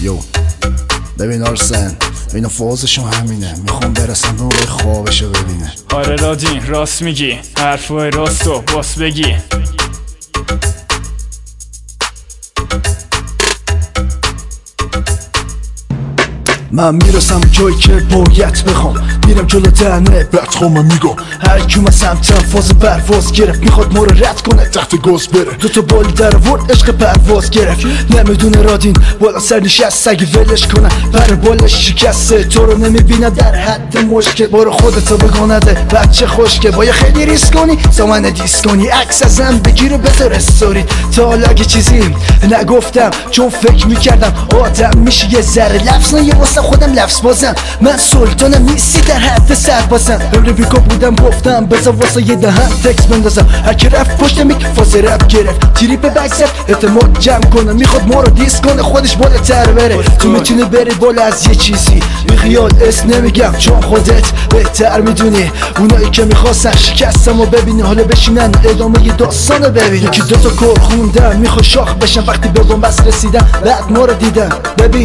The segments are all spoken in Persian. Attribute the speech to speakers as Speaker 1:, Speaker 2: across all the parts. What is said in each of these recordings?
Speaker 1: یو ببین آرسن اینا فازشون همینه، میخوام برسم به موقع خوابشو ببینه.
Speaker 2: آره رادین راست میگی، حرفای راستو باس بگی.
Speaker 1: من میرسم جایی که باید بخوام، میرم جلو دهنه بدخوام میگم هر کی من سمتم فاز برواز گرفت، میخواد ما رو رد کنه تحت گاز بره. دوتا بال در ورد عشق پرواز گرفت، نمیدونه رادین بالا سر نشست اگه ولش کنه بر بالش شکسته. تو رو نمیبینه در حد مشکل، برو خودتو بگنده بچه خوشگه. باید خیلی ریسک کنی زمان دیس کنی، عکس ازم بگیر و بذار استوری. تا حالا اگه چیزی نگفتم چون فکر میکردم آدم میشه یه ذره لفظ نه، یه واسه خودم لفظ بازم. من سلطانم نیستی در حد سربازم، امری بیکا بودم گفتم بذار واسه یه دهن تکس بندازم. هر کی رفت پشت میک فاز رپ گرفت، تریپ بکسر اعتماد جمع کنه، میخواد ما رو دیس کنه خودش بالاتر بره. تو میتونی بری بالا از یه چیزی بی خیال، اسم نمیگم چون خودت بهتر میدونی. اونایی که میخواستن شکستم و ببینی حالا بشینن ادامه یه داستانو ببین. یکی دوتا کار خوندم میخواد شاخ بشن، وقتی به بنبست رسیدم بعد ما رو دیدم. ببین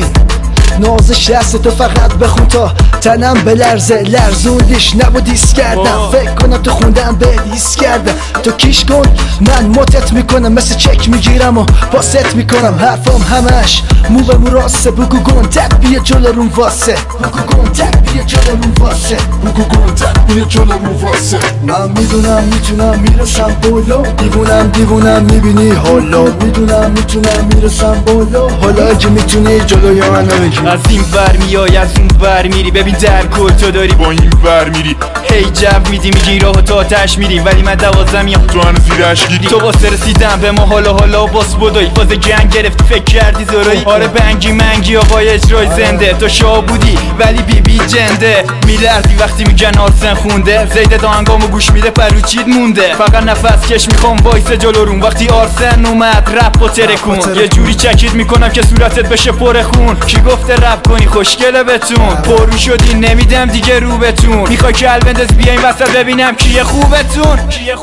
Speaker 1: نازش هست تو فقط بخون تا تنم بلرزه، لرزوندیش نبود دیس کردم. فکر کنم تو خوندم به دیس کردم. تو کیش کن من متت میکنم، مثل چک میگیرم و پاست میکنم. حرفم همش مو به مو راسته، بگو گنتک بیا جلو روم واسه، بگو گنتک بیا جلو روم واسه، بگو گنتک بیا جلو روم واسه. من میدونم میتونم میرسم بالا، دیوونم میبینی حالا. میدونم میتونم میرسم بالا، حالا اگه میتونی جلوی من نمیگی.
Speaker 2: از این ور میای از اون ور میری، ببین در کل تو داری با این ور میری. هی جب میدی میگی راه تا آتش میری، ولی من 12
Speaker 3: تو هنو زیرش گیری.
Speaker 2: تو واسه رسیدم به ما حالا باس بودایی، فاز گنگ گرفتی فکر کردی زورایی. آره بنگی منگی آقای اجرای زنده، تو شاه بودی ولی بی جنده. میلردی وقتی میگن آرسن خونده، زیده دانگامو گوش میده پروچید مونده. فقط نفس کش میخوام وایس جلو روم، وقتی آرسن اومد رپ و ترکون. یه جوری چکید میکنم که صورتت بشه پر خون. کی گفته رپ کنی خوشگله بتون، پرو شدی نمیدم دیگه رو بتون. میخوای کل بندز بیاین وسط ببینم کیه خوبتون.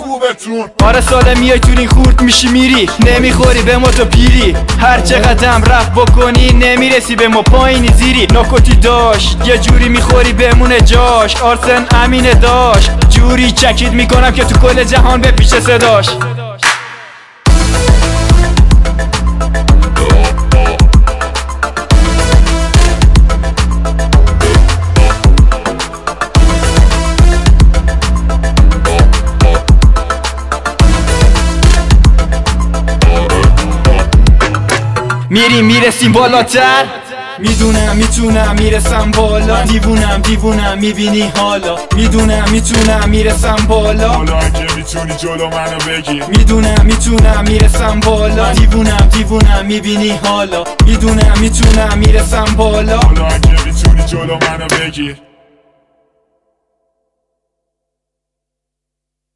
Speaker 2: آره ساله میای تو این خورد میشی میری، نمیخوری به ما تو پیری. هر چقدرم رپ بکنی نمیرسی به ما پایینی زیری. ناکوتی داشت یه جوری میخوری بمونه جاش، آرسن امینه داشت جوری چکید میکنم که تو کل جهان به پیش صداش. میرسیم بالاتر، میدونم میتونم میرسم بالا. دیوونم میبینی حالا، میدونم میتونم میرسم بالا.
Speaker 3: حالا اگه میتونی جلو منو بگیر،
Speaker 2: میدونم میرسم بالا. دیوونم میبینی حالا، میدونم میتونم میرسم بالا.
Speaker 3: حالا اگه میتونی جلو منو بگیر.